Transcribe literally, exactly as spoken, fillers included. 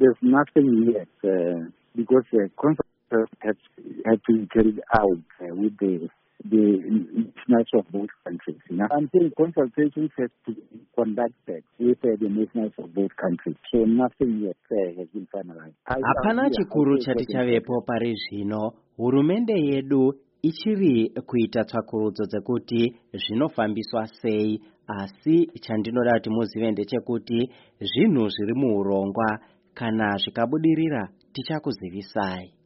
There's nothing yet uh, because the consultation has, has to be carried out uh, with the the nationals of both countries. You know? Until consultations have to be conducted with uh, the nationals of both countries. So nothing yet uh, has been finalized. Hapana chikuru chati chavepo pari zvino. Hurumende yedu ichiri kuita tsvakurudzo dzekuti zvinofambiswa sei, asi chandinoda kuti muzive ndechekuti zvinhu zviri muurongwa, kana zvikabudirira tichakuzivisai.